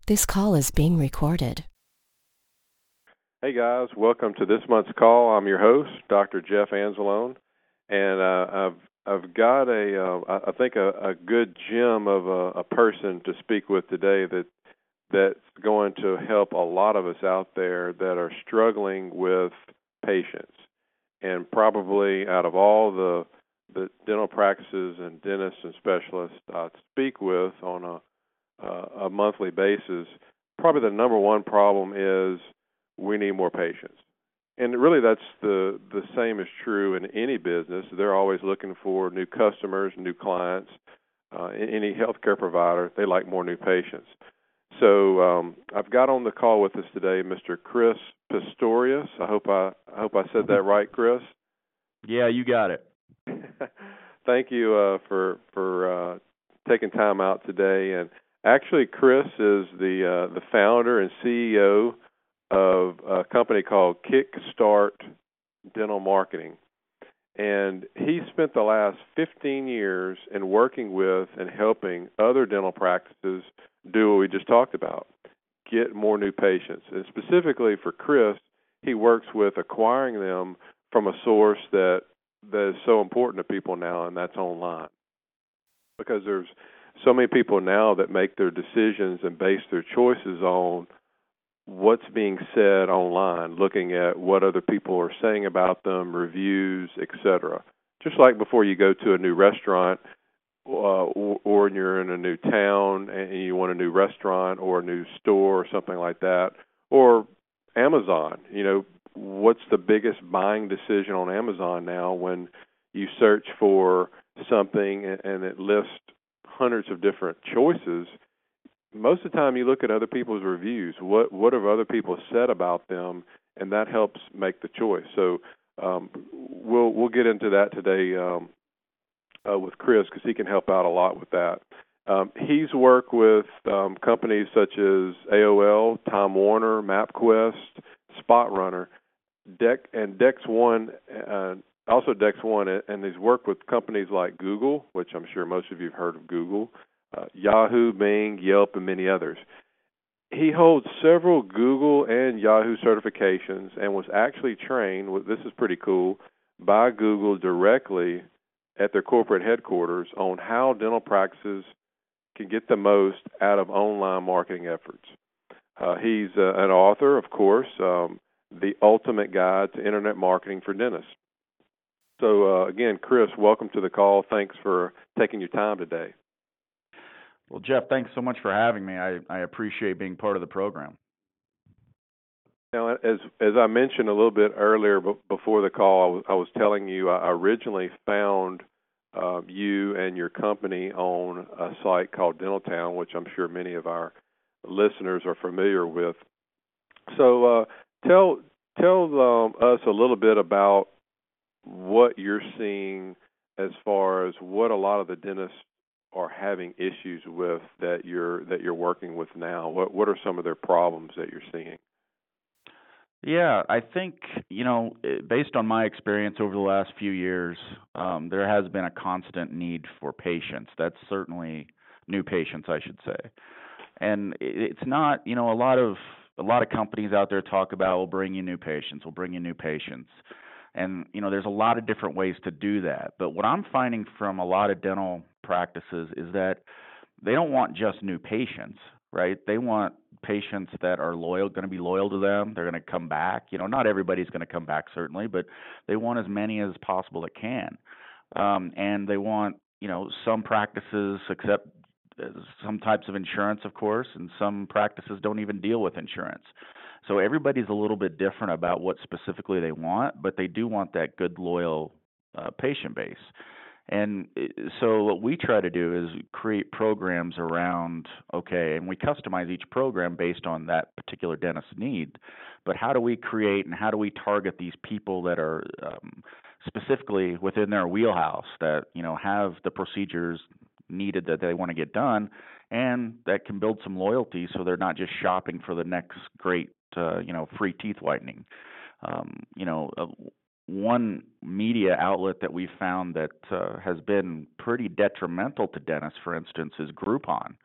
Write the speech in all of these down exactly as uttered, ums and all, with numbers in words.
This call is being recorded. Hey guys, welcome to this month's call. I'm your host, Doctor Jeff Anzalone, and uh, I've I've got a uh, I think a, a good gem of a, a person to speak with today that that's going to help a lot of us out there that are struggling with patients, and probably out of all the the dental practices and dentists and specialists I speak with on a uh, a monthly basis, probably the number one problem is we need more patients. And really that's the, the same is true in any business. They're always looking for new customers, new clients. Uh, any healthcare provider, they like more new patients. So um, I've got on the call with us today Mister Chris Pistorius. I hope I, I hope I said that right, Chris. Yeah, you got it. Thank you uh, for for uh, taking time out today. And actually, Chris is the uh, the founder and C E O of a company called Kickstart Dental Marketing. And he spent the last fifteen years in working with and helping other dental practices do what we just talked about, get more new patients. And specifically for Chris, he works with acquiring them from a source that, that is so important to people now, and that's online. Because there's so many people now that make their decisions and base their choices on what's being said online, looking at what other people are saying about them, reviews, et cetera. Just like before you go to a new restaurant uh, or, or you're in a new town and you want a new restaurant or a new store or something like that, or Amazon. You know, what's the biggest buying decision on Amazon now when you search for something and, and it lists hundreds of different choices? Most of the time you look at other people's reviews. What what have other people said about them, and that helps make the choice. So um, we'll we'll get into that today um, uh, with Chris because he can help out a lot with that. Um, he's worked with um, companies such as A O L, Time Warner, MapQuest, SpotRunner, Deck and Dex One, uh, also Dex One, and he's worked with companies like Google, which I'm sure most of you have heard of Google. Uh, Yahoo, Bing, Yelp, and many others. He holds several Google and Yahoo certifications and was actually trained, this is pretty cool, by Google directly at their corporate headquarters on how dental practices can get the most out of online marketing efforts. Uh, he's uh, an author, of course, um, The Ultimate Guide to Internet Marketing for Dentists. So, uh, again, Chris, welcome to the call. Thanks for taking your time today. Well, Jeff, thanks so much for having me. I, I appreciate being part of the program. Now, as as I mentioned a little bit earlier b- before the call, I was, I was telling you I originally found uh, you and your company on a site called Dental Town, which I'm sure many of our listeners are familiar with. So, uh, tell tell um, us a little bit about what you're seeing as far as what a lot of the dentists are having issues with that you're that you're working with now. What what are some of their problems that you're seeing? Yeah, I think, you know, based on my experience over the last few years, um, there has been a constant need for patients. That's certainly new patients, I should say. And it's not, you know, a lot of a lot of companies out there talk about, we'll bring you new patients, we'll bring you new patients. And, you know, there's a lot of different ways to do that. But what I'm finding from a lot of dental practices is that they don't want just new patients, right? They want patients that are loyal, going to be loyal to them. They're going to come back. You know, not everybody's going to come back, certainly, but they want as many as possible that can. Um, and they want, you know, some practices accept some types of insurance, of course, and some practices don't even deal with insurance. So everybody's a little bit different about what specifically they want, but they do want that good, loyal uh, patient base. And so what we try to do is create programs around, okay, and we customize each program based on that particular dentist's need, but how do we create and how do we target these people that are um, specifically within their wheelhouse, that, you know, have the procedures needed that they want to get done, and that can build some loyalty so they're not just shopping for the next great, uh, you know, free teeth whitening. Um, you know, uh, one media outlet that we found that uh, has been pretty detrimental to dentists, for instance, is Groupon.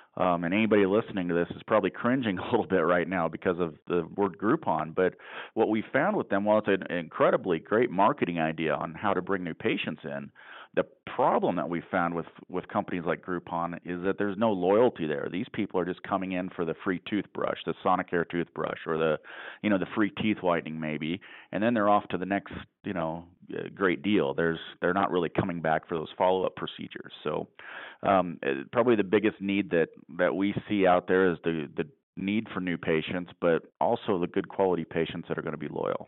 Um, and anybody listening to this is probably cringing a little bit right now because of the word Groupon. But what we found with them, while it's an incredibly great marketing idea on how to bring new patients in, the problem that we found with, with companies like Groupon is that there's no loyalty there. These people are just coming in for the free toothbrush, the Sonicare toothbrush, or the, you know, the free teeth whitening maybe, and then they're off to the next, you know, uh, great deal. There's they're not really coming back for those follow-up procedures. So, um, uh, probably the biggest need that that we see out there is the the need for new patients, but also the good quality patients that are going to be loyal.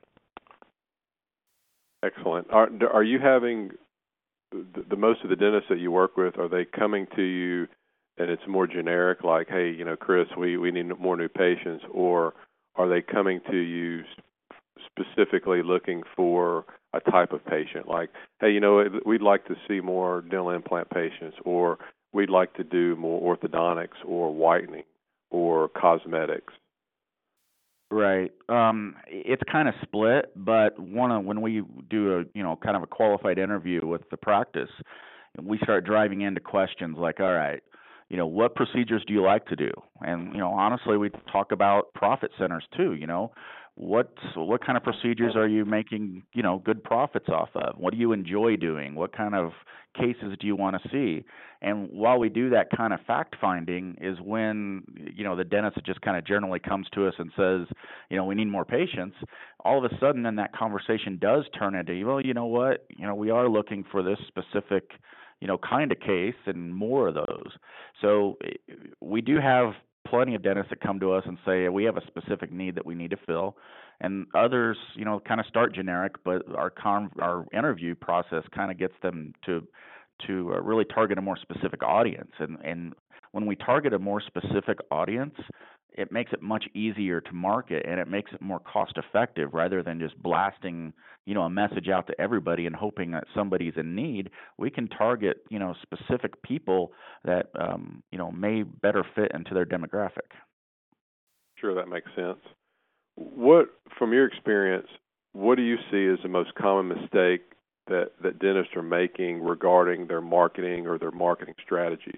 Excellent. Are are you having the, the most of the dentists that you work with, are they coming to you and it's more generic, like, hey, you know, Chris, we, we need more new patients, or are they coming to you specifically looking for a type of patient, like, hey, you know, we'd like to see more dental implant patients, or we'd like to do more orthodontics or whitening or cosmetics? Right. Um, it's kind of split, but one of, when we do a, you know, kind of a qualified interview with the practice, we start driving into questions like, all right, you know, what procedures do you like to do? And, you know, honestly, we talk about profit centers too, you know. What what kind of procedures are you making, you know, good profits off of? What do you enjoy doing? What kind of cases do you want to see? And while we do that kind of fact finding is when, you know, the dentist just kind of generally comes to us and says, you know, we need more patients. All of a sudden then that conversation does turn into, well, you know what, you know, we are looking for this specific, you know, kind of case and more of those. So we do have plenty of dentists that come to us and say we have a specific need that we need to fill, and others, you know, kind of start generic, but our con- our interview process kind of gets them to to uh, really target a more specific audience, and and when we target a more specific audience, it makes it much easier to market, and it makes it more cost effective rather than just blasting, you know, a message out to everybody and hoping that somebody's in need. We can target, you know, specific people that, um, you know, may better fit into their demographic. Sure, that makes sense. What, from your experience, what do you see as the most common mistake that, that dentists are making regarding their marketing or their marketing strategies?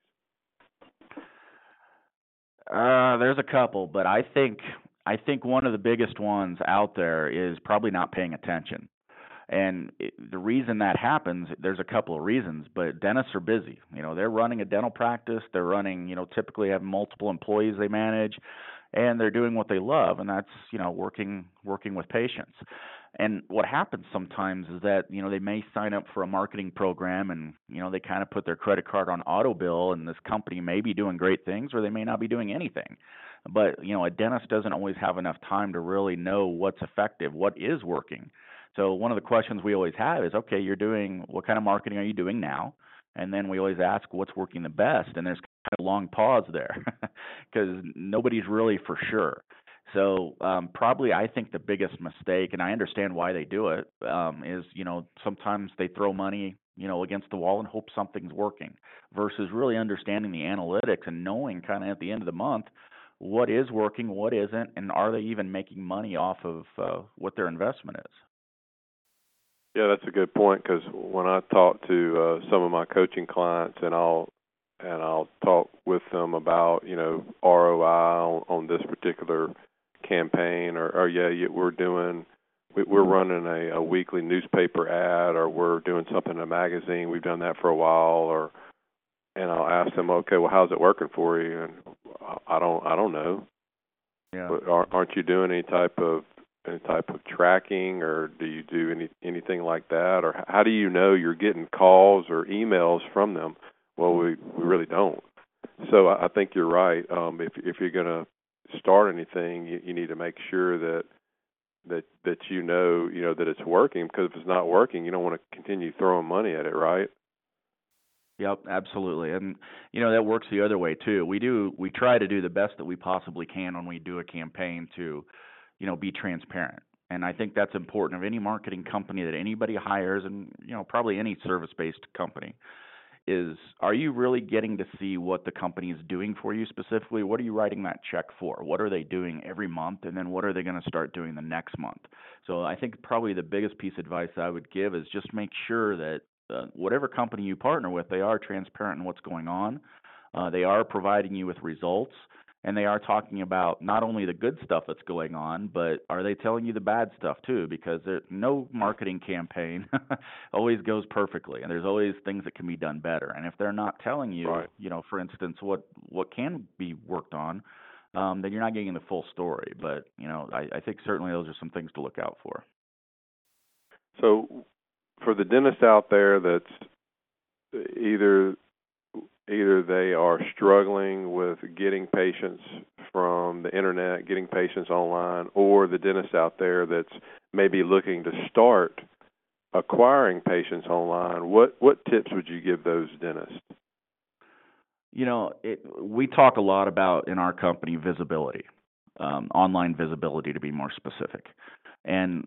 Uh, there's a couple, but I think I think one of the biggest ones out there is probably not paying attention. And it, the reason that happens, there's a couple of reasons, but dentists are busy. You know, they're running a dental practice. They're running, you know, typically have multiple employees they manage, and they're doing what they love, and that's, you know, working working with patients. And what happens sometimes is that, you know, they may sign up for a marketing program and, you know, they kind of put their credit card on auto bill, and this company may be doing great things or they may not be doing anything. But, you know, a dentist doesn't always have enough time to really know what's effective, what is working. So one of the questions we always have is, okay, you're doing, what kind of marketing are you doing now? And then we always ask what's working the best, and there's kind of a long pause there because nobody's really for sure. So um, probably I think the biggest mistake, and I understand why they do it, um, is, you know, sometimes they throw money, you know, against the wall and hope something's working versus really understanding the analytics and knowing kind of at the end of the month what is working, what isn't, and are they even making money off of uh, what their investment is. Yeah, that's a good point, because when I talk to uh, some of my coaching clients, and I'll and I'll talk with them about, you know, R O I on, on this particular campaign, or, or yeah, yeah, we're doing, we, we're running a, a weekly newspaper ad, or we're doing something in a magazine. We've done that for a while, or and I'll ask them, okay, well, how's it working for you? And I don't, I don't know. Yeah. But aren't you doing any type of any type of tracking, or do you do any anything like that, or how do you know you're getting calls or emails from them? Well, we we really don't. So I think you're right. Um, if if you're going to start anything, you, you need to make sure that that that you know you know that it's working, because if it's not working, you don't want to continue throwing money at it, right? Yep, absolutely. And you know, that works the other way too. We do we try to do the best that we possibly can when we do a campaign to, you know, be transparent. And I think that's important of any marketing company that anybody hires, and, you know, probably any service-based company, is, are you really getting to see what the company is doing for you specifically? What are you writing that check for? What are they doing every month? And then what are they going to start doing the next month? So I think probably the biggest piece of advice I would give is just make sure that uh, whatever company you partner with, they are transparent in what's going on. Uh, they are providing you with results, and they are talking about not only the good stuff that's going on, but are they telling you the bad stuff too? Because there, no marketing campaign always goes perfectly, and there's always things that can be done better. And if they're not telling you, Right. you know, for instance, what what can be worked on, um, then you're not getting the full story. But you know, I, I think certainly those are some things to look out for. So, for the dentist out there that's either either they are struggling with getting patients from the internet, getting patients online, or the dentist out there that's maybe looking to start acquiring patients online, what what tips would you give those dentists? You know, it, we talk a lot about in our company visibility, um, online visibility to be more specific. And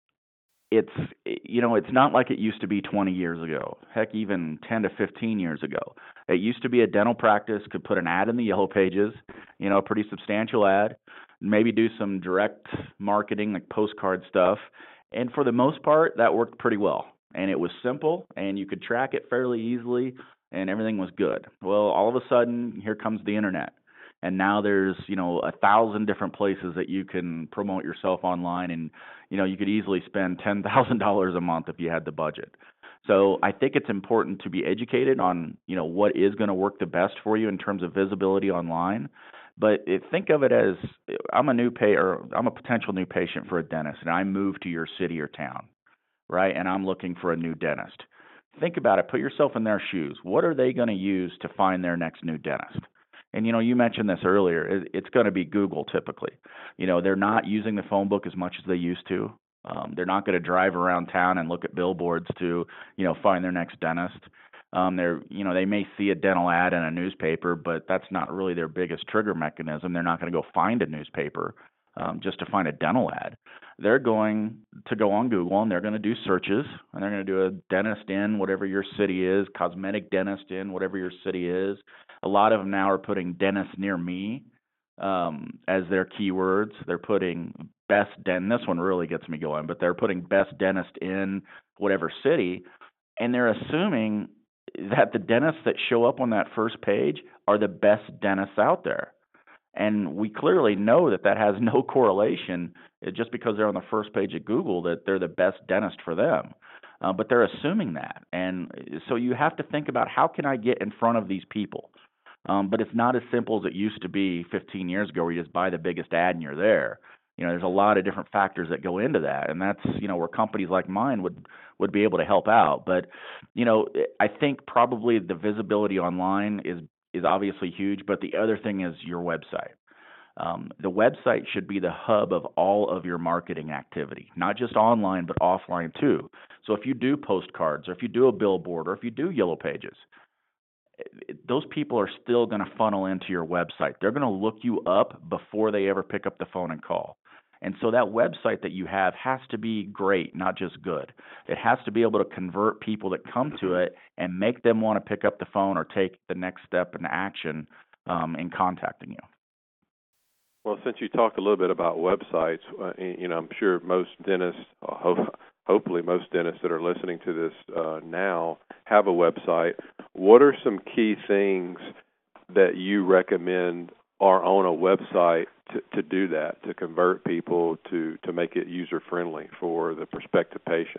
it's, you know, it's not like it used to be twenty years ago, heck, even ten to fifteen years ago. It used to be a dental practice could put an ad in the Yellow Pages, you know, a pretty substantial ad, maybe do some direct marketing like postcard stuff. And for the most part, that worked pretty well. And it was simple, and you could track it fairly easily, and everything was good. Well, all of a sudden, here comes the internet. And now there's, you know, a thousand different places that you can promote yourself online, and, you know, you could easily spend ten thousand dollars a month if you had the budget. So I think it's important to be educated on, you know, what is going to work the best for you in terms of visibility online. But it, think of it as I'm a new pay or I'm a potential new patient for a dentist, and I move to your city or town, right? And I'm looking for a new dentist. Think about it. Put yourself in their shoes. What are they going to use to find their next new dentist? And, you know, you mentioned this earlier. It's going to be Google typically. You know, they're not using the phone book as much as they used to. Um, they're not going to drive around town and look at billboards to, you know, find their next dentist. Um, they're, you know, they may see a dental ad in a newspaper, but that's not really their biggest trigger mechanism. They're not going to go find a newspaper um, just to find a dental ad. They're going to go on Google and they're going to do searches, and they're going to do a dentist in whatever your city is, cosmetic dentist in whatever your city is. A lot of them now are putting dentist near me um, as their keywords. They're putting best dentist. This one really gets me going, but they're putting best dentist in whatever city, and they're assuming that the dentists that show up on that first page are the best dentists out there. And we clearly know that that has no correlation just because they're on the first page of Google that they're the best dentist for them. Uh, but they're assuming that. And so you have to think about how can I get in front of these people? Um, but it's not as simple as it used to be fifteen years ago where you just buy the biggest ad and you're there. You know, there's a lot of different factors that go into that, and that's, you know, where companies like mine would would be able to help out. But, you know, I think probably the visibility online is is obviously huge, but the other thing is your website. Um, the website should be the hub of all of your marketing activity, not just online, but offline too. So if you do postcards, or if you do a billboard, or if you do Yellow Pages, those people are still going to funnel into your website. They're going to look you up before they ever pick up the phone and call. And so that website that you have has to be great, not just good. It has to be able to convert people that come to it and make them want to pick up the phone or take the next step in action um, in contacting you. Well, since you talked a little bit about websites, uh, you know, I'm sure most dentists, uh, ho- hopefully most dentists that are listening to this uh, now have a website. What are some key things that you recommend are on a website to, to do that, to convert people, to, to make it user-friendly for the prospective patient?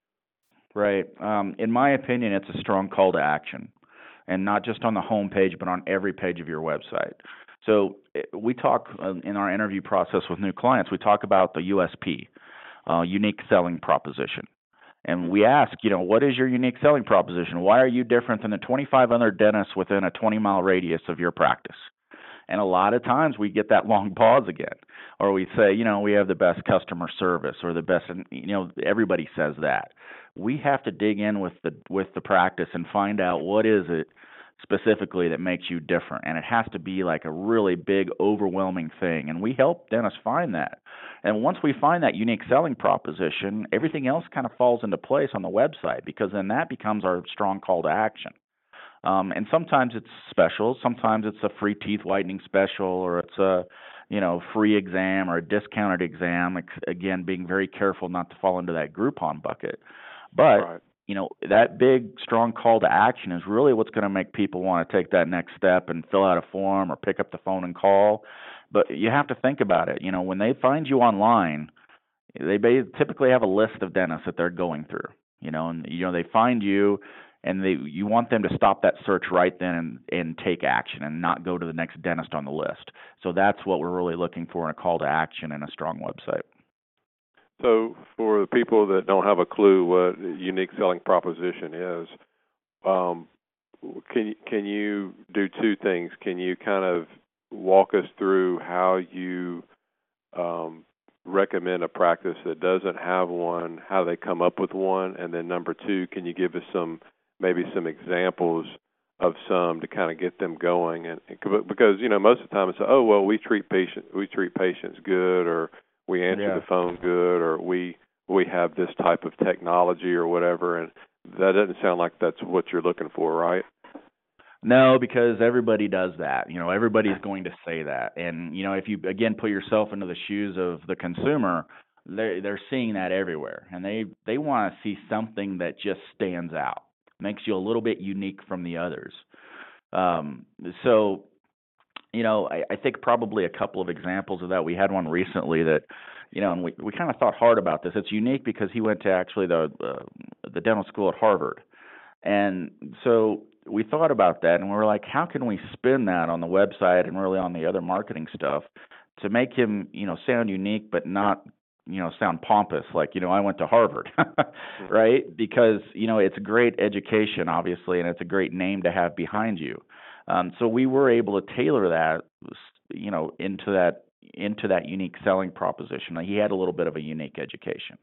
Right. Um, in my opinion, it's a strong call to action, and not just on the home page, but on every page of your website. So we talk uh, in our interview process with new clients, we talk about the U S P, uh, unique selling proposition. And we ask, you know, what is your unique selling proposition? Why are you different than the twenty-five other dentists within a twenty-mile radius of your practice? And a lot of times we get that long pause again, or we say, you know, we have the best customer service or the best, and you know, everybody says that. We have to dig in with the with the practice and find out what is it specifically that makes you different. And it has to be like a really big, overwhelming thing. And we help dentists find that. And once we find that unique selling proposition, everything else kind of falls into place on the website, because then that becomes our strong call to action. Um, and sometimes it's special. Sometimes it's a free teeth whitening special, or it's a, you know, free exam or a discounted exam. Again, being very careful not to fall into that Groupon bucket. But right. you know, that big, strong call to action is really what's going to make people want to take that next step and fill out a form or pick up the phone and call. But you have to think about it. You know, when they find you online, they ba- typically have a list of dentists that they're going through. You know, and you know they find you, and they you want them to stop that search right then and, and take action and not go to the next dentist on the list. So that's what we're really looking for in a call to action and a strong website. So for the people that don't have a clue what unique selling proposition is, um, can you, can you do two things? Can you kind of walk us through how you um, recommend a practice that doesn't have one, how they come up with one, and then number two, can you give us some maybe some examples of some to kind of get them going? And because you know most of the time it's oh well we treat patient we treat patients good, or we answer Yeah. the phone good, or we we have this type of technology or whatever, and that doesn't sound like that's what you're looking for, right? No, because everybody does that. You know, everybody's going to say that. And, you know, if you, again, put yourself into the shoes of the consumer, they're, they're seeing that everywhere. And they, they want to see something that just stands out, makes you a little bit unique from the others. Um, so, you know, I, I think probably a couple of examples of that. We had one recently that, you know, and we, we kind of thought hard about this. It's unique because he went to actually the uh, the dental school at Harvard. And so we thought about that, and we were like, how can we spin that on the website and really on the other marketing stuff to make him, you know, sound unique but not, you know, sound pompous, like, you know, I went to Harvard, right? Because, you know, it's a great education, obviously, and it's a great name to have behind you. Um, so we were able to tailor that, you know, into that into that unique selling proposition. Like, he had a little bit of a unique education.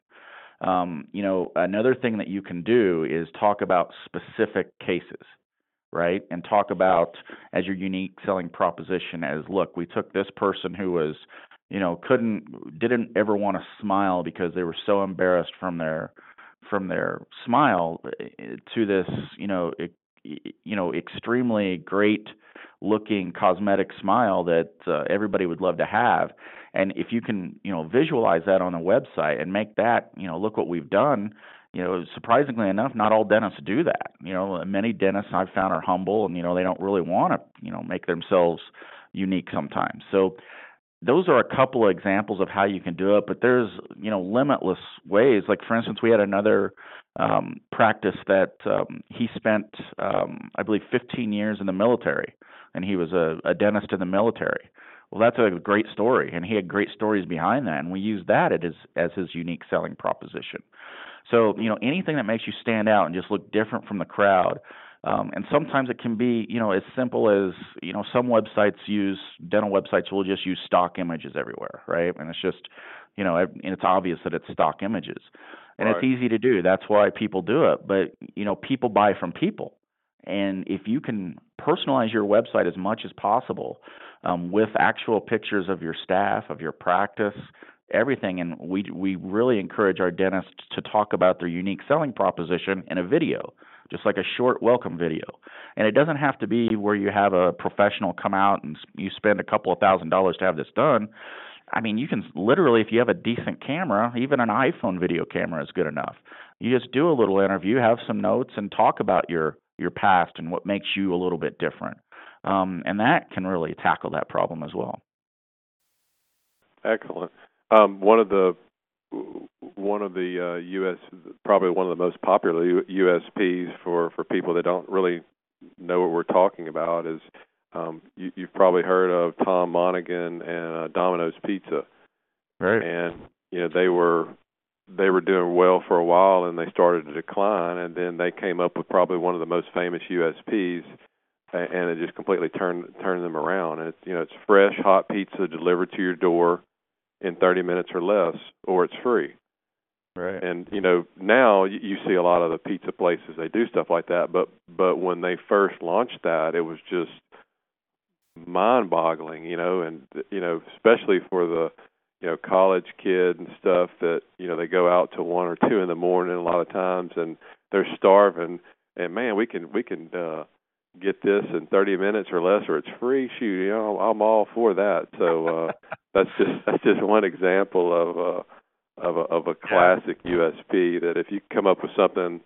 Um, you know, another thing that you can do is talk about specific cases, right? And talk about as your unique selling proposition as, look, we took this person who was, you know, couldn't, didn't ever want to smile because they were so embarrassed from their, from their smile to this, you know, it, you know, extremely great looking cosmetic smile that uh, everybody would love to have. And if you can, you know, visualize that on a website and make that, you know, look what we've done, you know, surprisingly enough, not all dentists do that. You know, many dentists I've found are humble and, you know, they don't really want to, you know, make themselves unique sometimes. So those are a couple of examples of how you can do it, but there's, you know, limitless ways. Like, for instance, we had another um, practice that um, he spent, um, I believe, fifteen years in the military, and he was a, a dentist in the military. Well, that's a great story, and he had great stories behind that, and we used that as, as his unique selling proposition. So, you know, anything that makes you stand out and just look different from the crowd. Um, and sometimes it can be, you know, as simple as, you know, some websites use, dental websites will just use stock images everywhere, right? And it's just, you know, and it's obvious that it's stock images. And Right. it's easy to do. That's why people do it. But, you know, people buy from people. And if you can personalize your website as much as possible um, with actual pictures of your staff, of your practice, everything, and we we really encourage our dentists to talk about their unique selling proposition in a video, just like a short welcome video. And it doesn't have to be where you have a professional come out and you spend a couple of thousand dollars to have this done. I mean, you can literally, if you have a decent camera, even an iPhone video camera is good enough. You just do a little interview, have some notes, and talk about your your past and what makes you a little bit different. Um, and that can really tackle that problem as well. Excellent. Um, one of the one of the uh, U S probably one of the most popular U S Ps for, for people that don't really know what we're talking about is um, you, you've probably heard of Tom Monaghan and uh, Domino's Pizza. Right. And you know they were they were doing well for a while, and they started to decline, and then they came up with probably one of the most famous U S Ps, and it just completely turned turned them around. And it's you know it's fresh hot pizza delivered to your door in thirty minutes or less, or it's free. Right. And you know now you, you see a lot of the pizza places, they do stuff like that, but but when they first launched that, it was just mind-boggling, you know, and you know especially for the you know college kid and stuff that you know they go out till one or two in the morning a lot of times, and they're starving, and man, we can we can uh, get this in thirty minutes or less, or it's free. Shoot, you know, I'm all for that. So uh, that's just that's just one example of uh, of a, of a classic U S P that if you come up with something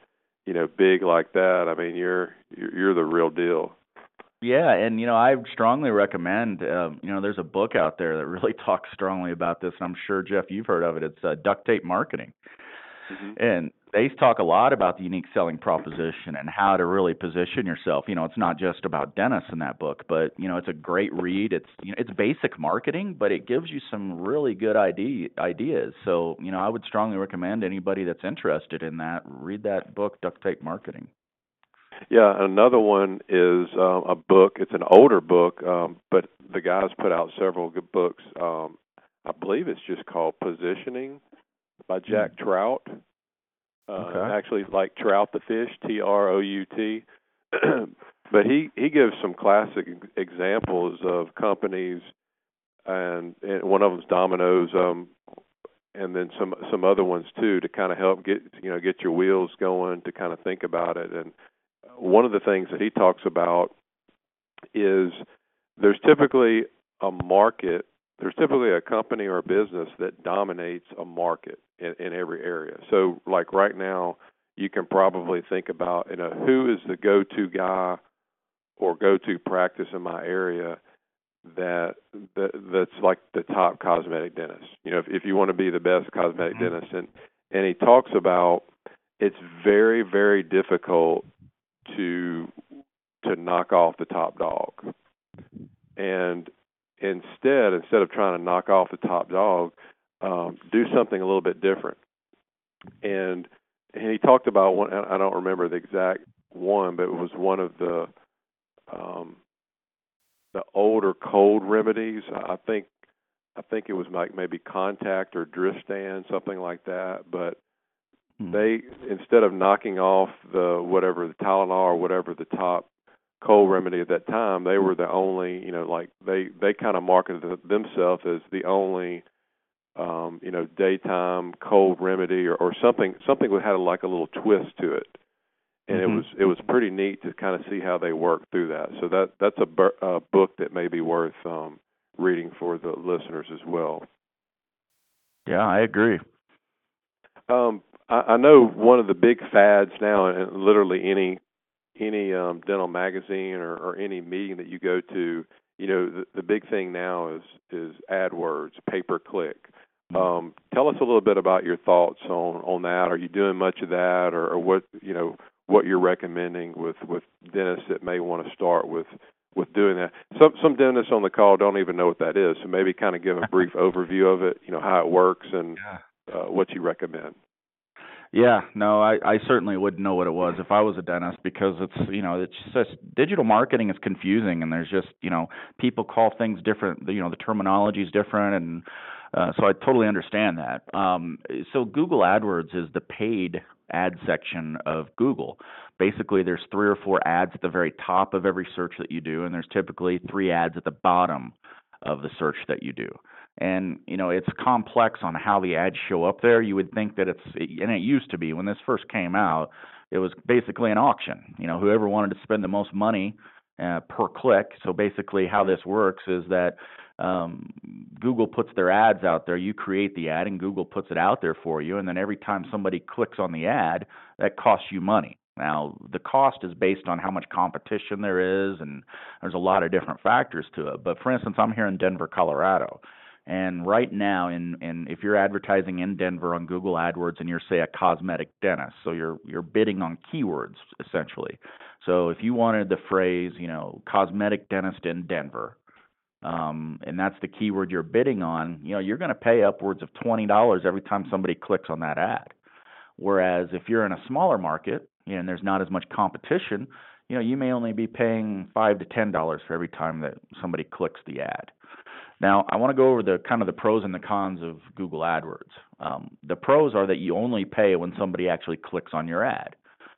you know, big like that, I mean, you're you're, you're the real deal. Yeah, and you know, I strongly recommend. Um, you know, there's a book out there that really talks strongly about this, and I'm sure Jeff, you've heard of it. It's uh, Duct Tape Marketing, Hmm. and they talk a lot about the unique selling proposition and how to really position yourself. You know, it's not just about dentists in that book, but you know, it's a great read. It's you know, it's basic marketing, but it gives you some really good idea ideas. So, you know, I would strongly recommend anybody that's interested in that read that book, Duct Tape Marketing. Yeah, another one is um, a book. It's an older book, um, but the guy's put out several good books. Um, I believe it's just called Positioning by Hmm. Jack Trout. Uh, Okay. actually, like Trout the fish, T R O U T. But he he gives some classic ex- examples of companies, and, and one of them's Domino's, um, and then some some other ones too, to kind of help get you know get your wheels going, to kind of think about it. And one of the things that he talks about is there's typically a market, there's typically a company or a business that dominates a market in, in every area. So, like right now, you can probably think about, you know, who is the go-to guy or go-to practice in my area that, that that's like the top cosmetic dentist. You know, if, if you want to be the best cosmetic Mhm. dentist, and and he talks about it's very very difficult to to knock off the top dog. And instead, instead of trying to knock off the top dog, um, do something a little bit different. And and he talked about one. I don't remember the exact one, but it was one of the um, the older cold remedies. I think I think it was like maybe Contact or Dristan, something like that. But Hmm. they, instead of knocking off the whatever the Tylenol or whatever the top cold remedy at that time, they were the only, you know, like they they kind of marketed themselves as the only, um, you know, daytime cold remedy, or, or something something that had like a little twist to it, and it was Mhm. it was pretty neat to kind of see how they worked through that. So that that's a, bur- a book that may be worth um, reading for the listeners as well. Yeah, I agree. Um, I, I know one of the big fads now, and literally any any um, dental magazine or, or any meeting that you go to, you know, the, the big thing now is is AdWords, pay per click. Mm. Um, tell us a little bit about your thoughts on, on that. Are you doing much of that, or, or what you know what you're recommending with, with dentists that may want to start with with doing that? Some some dentists on the call don't even know what that is, so maybe kind of give a brief overview of it. You know how it works and Yeah. uh, what you recommend. Yeah, no, I, I certainly wouldn't know what it was if I was a dentist because it's, you know, it's just digital marketing is confusing and there's just, you know, people call things different, you know, the terminology is different and uh, so I totally understand that. Um, so Google AdWords is the paid ad section of Google. Basically, there's three or four ads at the very top of every search that you do, and there's typically three ads at the bottom of the search that you do. And you know it's complex on how the ads show up there. You would think that it's, and it used to be when this first came out, it was basically an auction. You know, whoever wanted to spend the most money uh, per click. So basically, how this works is that um, Google puts their ads out there. You create the ad, and Google puts it out there for you. And then every time somebody clicks on the ad, that costs you money. Now, the cost is based on how much competition there is, and there's a lot of different factors to it. But for instance, I'm here in Denver, Colorado. And right now, in, in if you're advertising in Denver on Google AdWords and you're say a cosmetic dentist, so you're you're bidding on keywords essentially. So if you wanted the phrase, you know, cosmetic dentist in Denver, um, and that's the keyword you're bidding on, you know, you're going to pay upwards of twenty dollars every time somebody clicks on that ad. Whereas if you're in a smaller market, you know, and there's not as much competition, you know, you may only be paying five to ten dollars for every time that somebody clicks the ad. Now, I want to go over the kind of the pros and the cons of Google AdWords. Um, the pros are that you only pay when somebody actually clicks on your ad.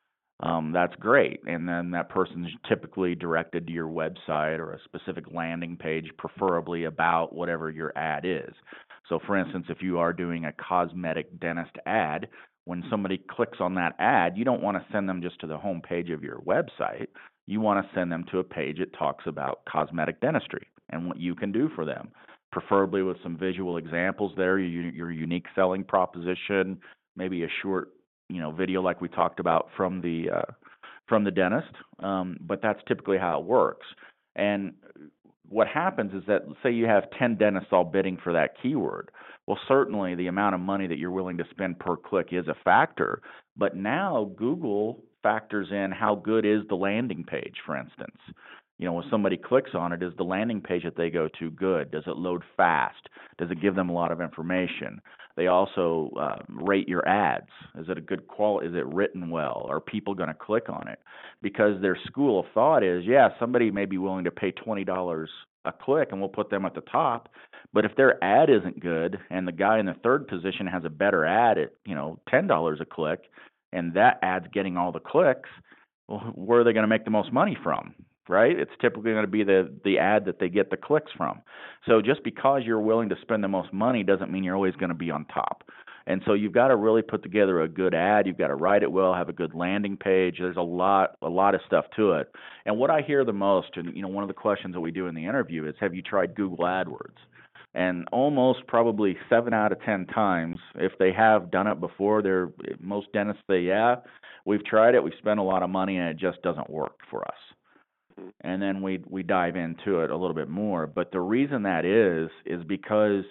Um, that's great, and then that person's typically directed to your website or a specific landing page, preferably about whatever your ad is. So, for instance, if you are doing a cosmetic dentist ad, when somebody clicks on that ad, you don't want to send them just to the home page of your website. You want to send them to a page that talks about cosmetic dentistry and what you can do for them, preferably with some visual examples there, your, your unique selling proposition, maybe a short you know, video like we talked about from the uh, from the dentist, um, but that's typically how it works. And what happens is that, say you have ten dentists all bidding for that keyword. Well, certainly the amount of money that you're willing to spend per click is a factor, but now Google factors in how good is the landing page, for instance. You know, when somebody clicks on it, is the landing page that they go to good? Does it load fast? Does it give them a lot of information? They also uh, rate your ads. Is it a good quality? Is it written well? Are people going to click on it? Because their school of thought is, yeah, somebody may be willing to pay twenty dollars a click and we'll put them at the top. But if their ad isn't good and the guy in the third position has a better ad at, you know, ten dollars a click and that ad's getting all the clicks, well, where are they going to make the most money from? Right? It's typically going to be the the ad that they get the clicks from. So just because you're willing to spend the most money doesn't mean you're always going to be on top. And so you've got to really put together a good ad. You've got to write it well, have a good landing page. There's a lot a lot of stuff to it. And what I hear the most, and you know, one of the questions that we do in the interview is, have you tried Google AdWords? And almost probably seven out of ten times, if they have done it before, they're most dentists say, yeah, we've tried it, we've spent a lot of money, and it just doesn't work for us. And then we we dive into it a little bit more. But the reason that is is because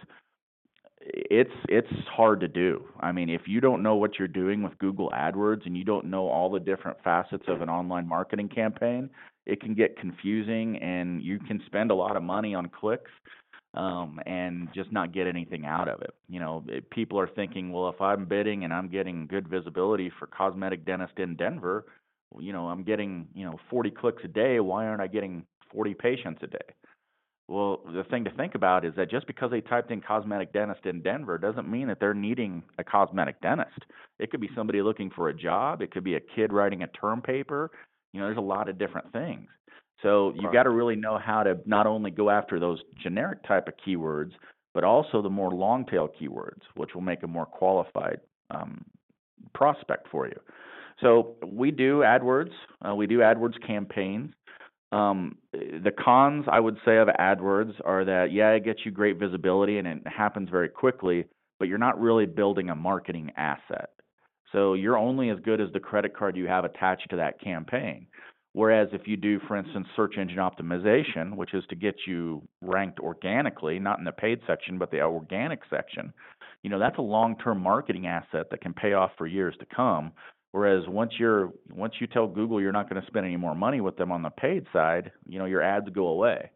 it's it's hard to do. I mean, if you don't know what you're doing with Google AdWords and you don't know all the different facets of an online marketing campaign, it can get confusing and you can spend a lot of money on clicks um, and just not get anything out of it. You know, it, people are thinking, well, if I'm bidding and I'm getting good visibility for cosmetic dentist in Denver, you know, I'm getting, you know, forty clicks a day. Why aren't I getting forty patients a day? Well, the thing to think about is that just because they typed in cosmetic dentist in Denver doesn't mean that they're needing a cosmetic dentist. It could be somebody looking for a job. It could be a kid writing a term paper. You know, there's a lot of different things. So you've got to really know how to not only go after those generic type of keywords, but also the more long tail keywords, which will make a more qualified um, prospect for you. So we do AdWords. Uh, we do AdWords campaigns. Um, the cons, I would say, of AdWords are that, yeah, it gets you great visibility and it happens very quickly, but you're not really building a marketing asset. So you're only as good as the credit card you have attached to that campaign. Whereas if you do, for instance, search engine optimization, which is to get you ranked organically, not in the paid section, but the organic section, you know, that's a long-term marketing asset that can pay off for years to come. Whereas once you're once you tell Google you're not going to spend any more money with them on the paid side, you know, your ads go away.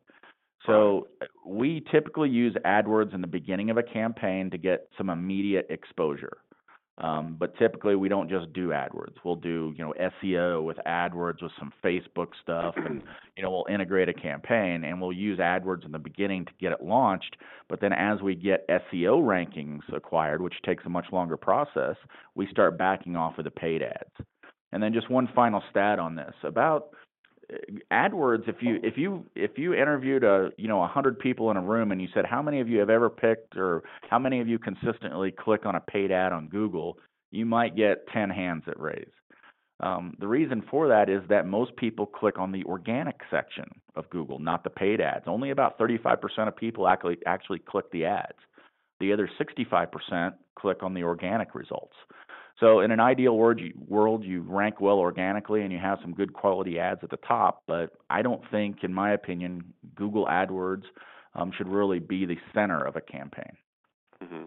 So we typically use AdWords in the beginning of a campaign to get some immediate exposure. Um, but typically we don't just do AdWords. We'll do, you know, S E O with AdWords with some Facebook stuff, and you know, we'll integrate a campaign and we'll use AdWords in the beginning to get it launched. But then as we get S E O rankings acquired, which takes a much longer process, we start backing off of the paid ads. And then just one final stat on this about AdWords. If you if you if you interviewed a you know a hundred people in a room and you said how many of you have ever picked or how many of you consistently click on a paid ad on Google, you might get ten hands that raise. Um, the reason for that is that most people click on the organic section of Google, not the paid ads. Only about thirty-five percent of people actually actually click the ads. The other sixty-five percent click on the organic results. So in an ideal world you, world, you rank well organically and you have some good quality ads at the top, but I don't think, in my opinion, Google AdWords um, should really be the center of a campaign. Mm-hmm.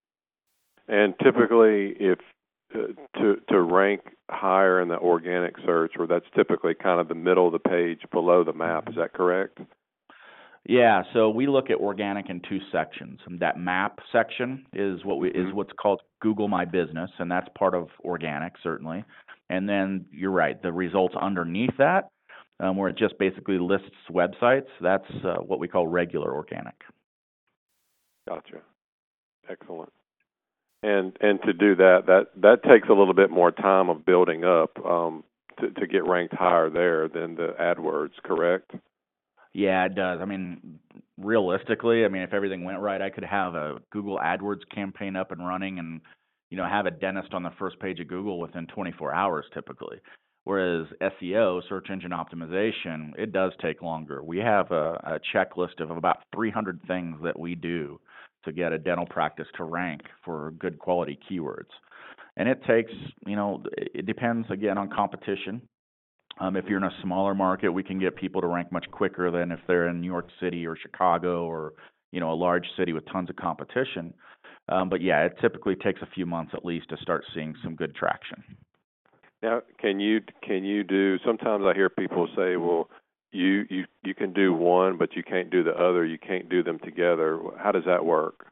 And typically, if uh, to to rank higher in the organic search, or that's typically kind of the middle of the page below the map, is that correct? Yeah, so we look at organic in two sections. And that map section is what we Mm-hmm. is what's called Google My Business, and that's part of organic, certainly. And then you're right, the results underneath that, um, where it just basically lists websites, that's uh, what we call regular organic. Gotcha. Excellent. And and to do that, that that takes a little bit more time of building up um, to to get ranked higher there than the AdWords, correct? Yeah, it does. I mean, realistically, I mean, if everything went right, I could have a Google AdWords campaign up and running and, you know, have a dentist on the first page of Google within twenty-four hours typically. Whereas S E O, search engine optimization, it does take longer. We have a, a checklist of about three hundred things that we do to get a dental practice to rank for good quality keywords. And it takes, you know, it depends again on competition. Um, if you're in a smaller market, we can get people to rank much quicker than if they're in New York City or Chicago or, you know, a large city with tons of competition. Um, but yeah, it typically takes a few months at least to start seeing some good traction. Now, can you can you do? Sometimes I hear people say, "Well, you you you can do one, but you can't do the other. You can't do them together." How does that work?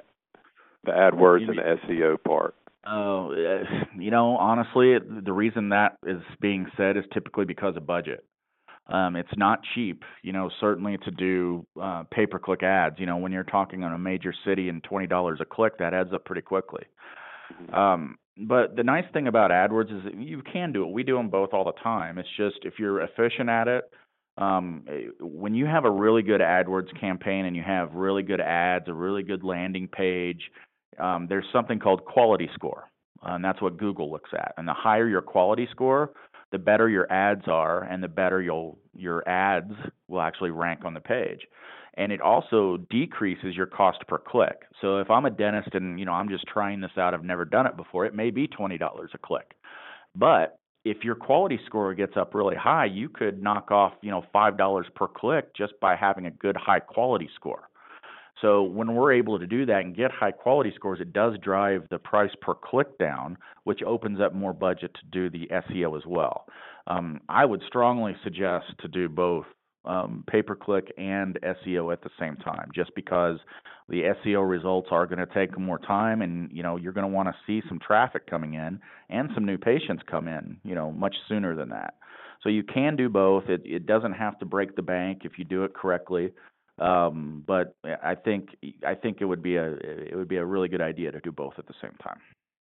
The AdWords and the S E O part. Oh, uh, you know, honestly, the reason that is being said is typically because of budget. Um, it's not cheap, you know, certainly to do uh, pay-per-click ads. You know, when you're talking on a major city and twenty dollars a click, that adds up pretty quickly. Mm-hmm. Um, but the nice thing about AdWords is that you can do it. We do them both all the time. It's just if you're efficient at it, um, when you have a really good AdWords campaign and you have really good ads, a really good landing page, um, there's something called quality score, uh, and that's what Google looks at. And the higher your quality score, the better your ads are, and the better you'll, your ads will actually rank on the page. And it also decreases your cost per click. So if I'm a dentist and, you know, I'm just trying this out, I've never done it before, it may be twenty dollars a click. But if your quality score gets up really high, you could knock off, you know, five dollars per click just by having a good high quality score. So when we're able to do that and get high quality scores, it does drive the price per click down, which opens up more budget to do the S E O as well. Um, I would strongly suggest to do both um, pay-per-click and S E O at the same time, just because the S E O results are going to take more time, and you know you're going to want to see some traffic coming in and some new patients come in, you know, much sooner than that. So you can do both. It, it doesn't have to break the bank if you do it correctly. Um, but I think I think it would be a it would be a really good idea to do both at the same time.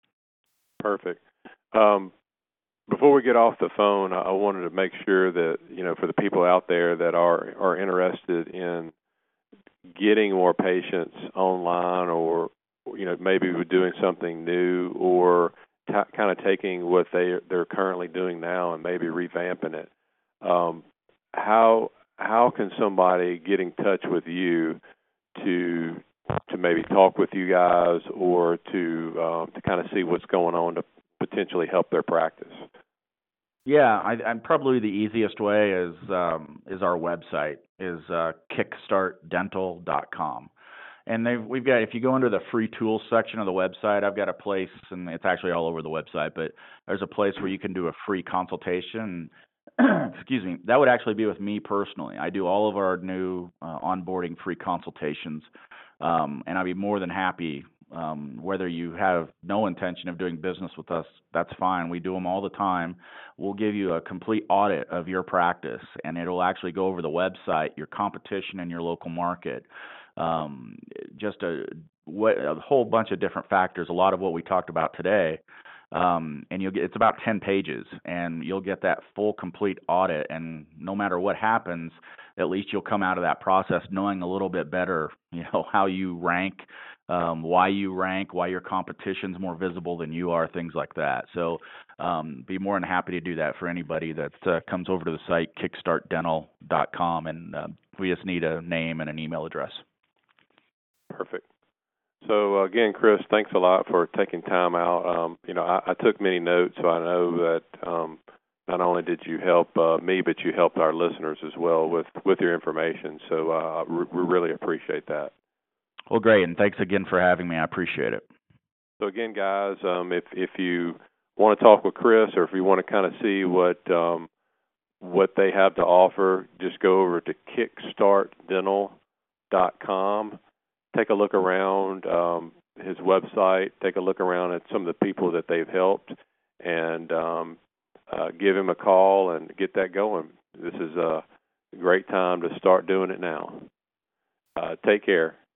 Perfect. Um, before we get off the phone, I wanted to make sure that, you know, for the people out there that are are interested in getting more patients online, or you know maybe doing something new, or t- kind of taking what they they're currently doing now and maybe revamping it. Um, how how can somebody get in touch with you to to maybe talk with you guys, or to um, to kind of see what's going on to potentially help their practice? Yeah, I, I'm probably the easiest way is um, is our website is uh, kickstart dental dot com. And they've, we've got, if you go into the free tools section of the website, I've got a place, and it's actually all over the website, but there's a place where you can do a free consultation. Excuse me, that would actually be with me personally. I do all of our new uh, onboarding free consultations, um, and I'd be more than happy, um, whether you have no intention of doing business with us, that's fine. We do them all the time. We'll give you a complete audit of your practice, and it'll actually go over the website, your competition in your local market. Um, just a, what, a whole bunch of different factors, a lot of what we talked about today. Um, and you'll get, it's about ten pages, and you'll get that full, complete audit. And no matter what happens, at least you'll come out of that process knowing a little bit better, you know, how you rank, um, why you rank, why your competition's more visible than you are, things like that. So, um, be more than happy to do that for anybody that uh, comes over to the site, kickstart dental dot com, and uh, we just need a name and an email address. Perfect. So uh, again, Chris, thanks a lot for taking time out. Um, you know, I, I took many notes, so I know that um, not only did you help uh, me, but you helped our listeners as well with, with your information. So uh, we, we really appreciate that. Well, great, and thanks again for having me. I appreciate it. So again, guys, um, if if you want to talk with Chris, or if you want to kind of see what um, what they have to offer, just go over to kickstart dental dot com. Take a look around um, his website. Take a look around at some of the people that they've helped, and um, uh, give him a call and get that going. This is a great time to start doing it now. Uh, take care.